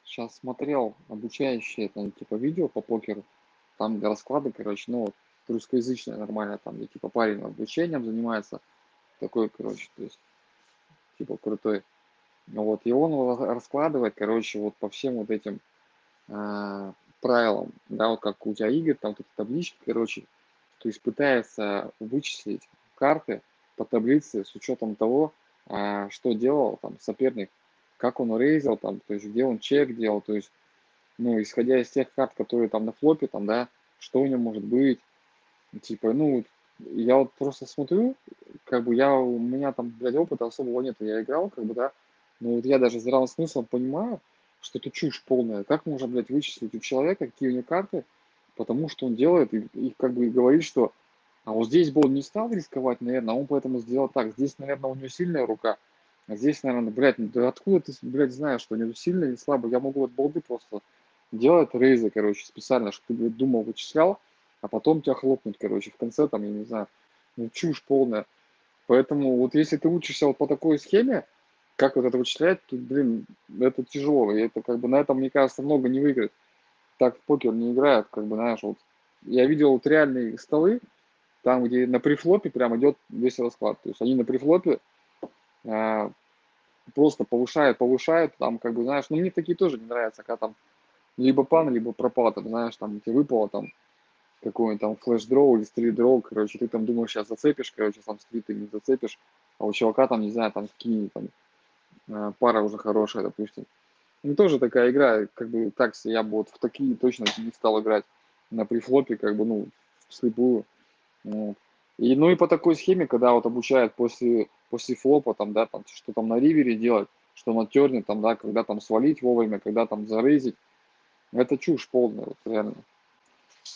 сейчас смотрел обучающие там типа видео по покеру, там для расклада, короче, ну вот русскоязычное нормально, там где типа парень обучением занимается, такой, короче, то есть типа крутой. Ну вот, и он раскладывает, короче, вот по всем вот этим а, правилам, да, вот как у тебя игры, там тут таблички, короче, то есть пытается вычислить карты по таблице с учетом того, что делал там соперник, как он рейзил, там, то есть где он чек делал, то есть, ну, исходя из тех карт, которые там на флопе, там, да, что у него может быть, типа, ну, вот я вот просто смотрю, как бы у меня там, блядь, опыта особого нет, я играл, как бы, да, но вот я даже здравым смыслом понимаю, что это чушь полная. Как можно, блядь, вычислить у человека, какие у него карты, потому что он делает, и как бы говорит, что а вот здесь бы он не стал рисковать, наверное, а он поэтому сделал так. Здесь, наверное, у него сильная рука, а здесь, наверное, блядь, ну да откуда ты, блядь, знаешь, что у него сильная или слабая? Я могу от балды просто делать рейзы, короче, специально, чтобы ты, блядь, думал, вычислял, а потом тебя хлопнуть, короче, в конце там, я не знаю, ну чушь полная. Поэтому вот если ты учишься вот по такой схеме, как вот это вычислять, то, блин, это тяжело, и это как бы на этом, мне кажется, много не выиграет. Так в покер не играют, как бы, знаешь, вот. Я видел вот реальные столы, там, где на префлопе прям идет весь расклад. То есть они на префлопе а, просто повышают, там, как бы, знаешь, ну мне такие тоже не нравятся, когда там либо пан, либо пропал, там, знаешь, там тебе выпало там какой-нибудь там флеш-дроу или стрит-дроу, короче, ты там думаешь, сейчас зацепишь, короче, сам стрит ты не зацепишь, а у чувака там, не знаю, там какие там пара уже хорошая, допустим. Ну, тоже такая игра, как бы так, я бы вот в такие точно не стал играть на префлопе, как бы, ну, вслепую. Вот. И, ну и по такой схеме, когда вот обучают после флопа, там, да, там, что там на ривере делать, что на терне, там, да, когда там свалить вовремя, когда там зарейзить, это чушь полная, вот реально.